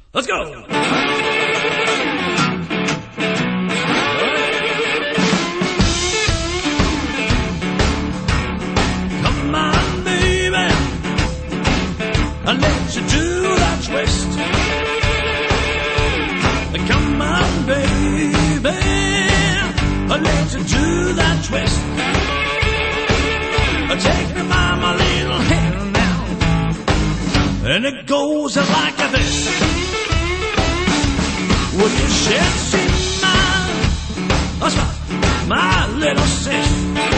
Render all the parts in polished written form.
Let's go. Come on, baby, I'll let you do that twist. Come on, baby, I'll let you do that twist. Take me by my little hand now, and it goes like this. Well, you should see my little sis.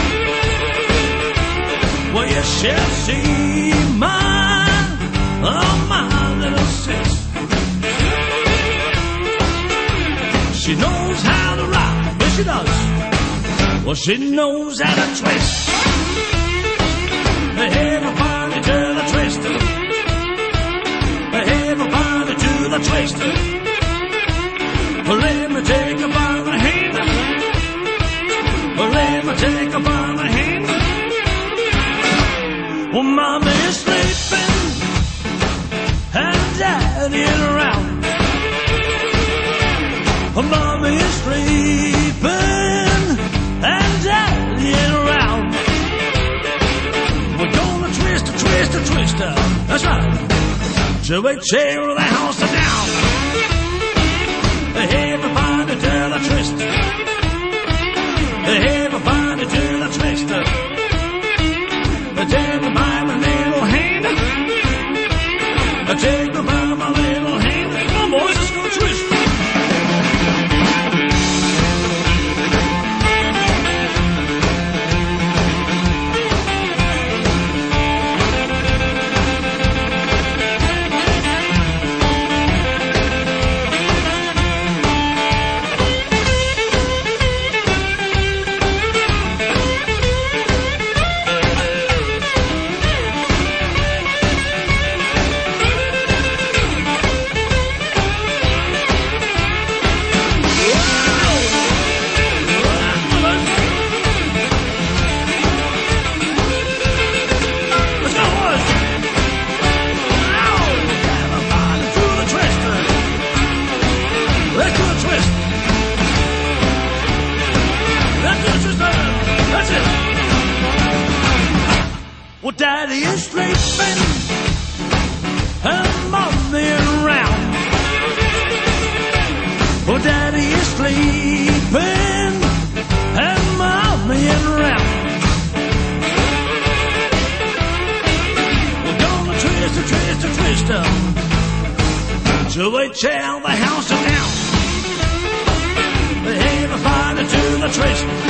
Well, you should see my little sis. She knows how to rock, yes she does. Well, she knows how to twist. Everybody to the twister. Everybody to the twister. Let me take her by the hand. Let me take her by the hand. Well, Mama is sleeping and Daddy is around. Well, Mama is sleeping and Daddy is around. We're gonna twist, twist, twist. That's right. To a chair of the house down. Everybody to the twist. Everybody to the twist. Take me by my little hand. Take me by my little hand. Come on, boys, let's go twist. Well, Daddy is sleeping and Mommy around. Well, Daddy is sleeping and Mommy around. We're gonna twist, twist, twist till we tear the house down. Everybody to the twist.